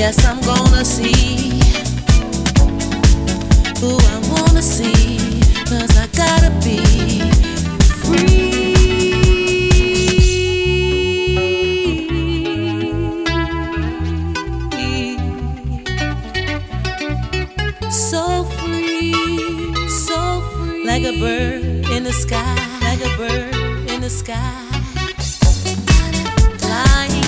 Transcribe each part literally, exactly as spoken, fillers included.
Guess I'm gonna see who I wanna see, 'cause I gotta be free. So free, so free, like a bird in the sky, like a bird in the sky. Flying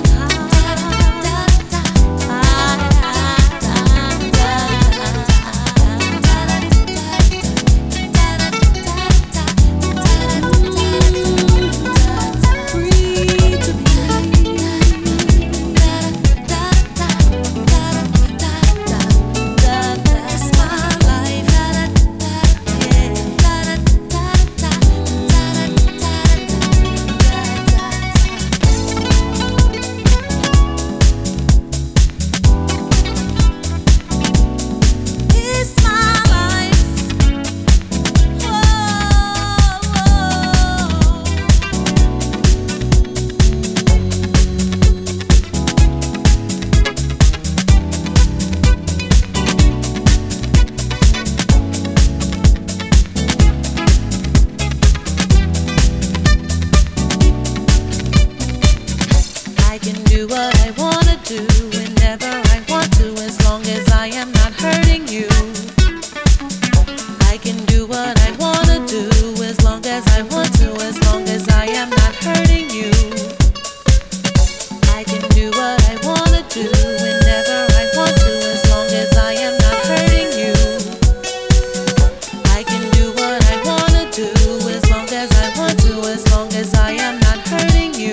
what I wanna do whenever I want to, as long as I am not hurting you. I can do what I wanna do as long as I want to, as long as I am not hurting you. I can do what I wanna do whenever I want to, as long as I am not hurting you. I can do what I wanna do as long as I want to, as long as I am not hurting you.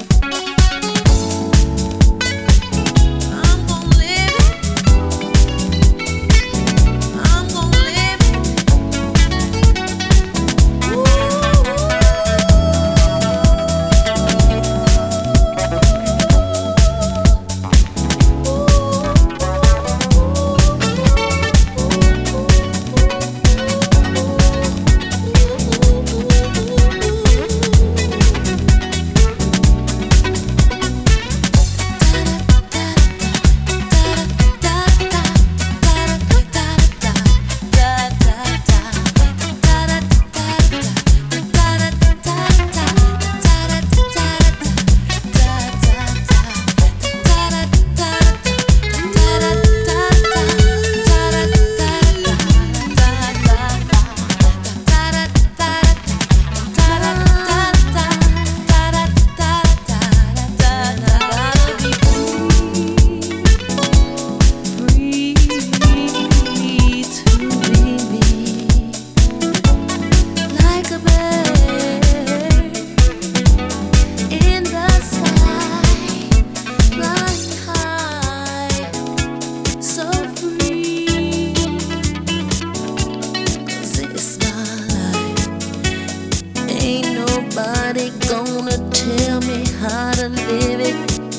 Nobody gonna tell me how to live it.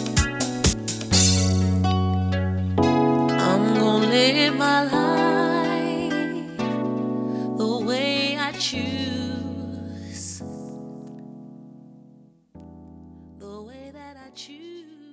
I'm gonna live my life the way I choose, the way that I choose.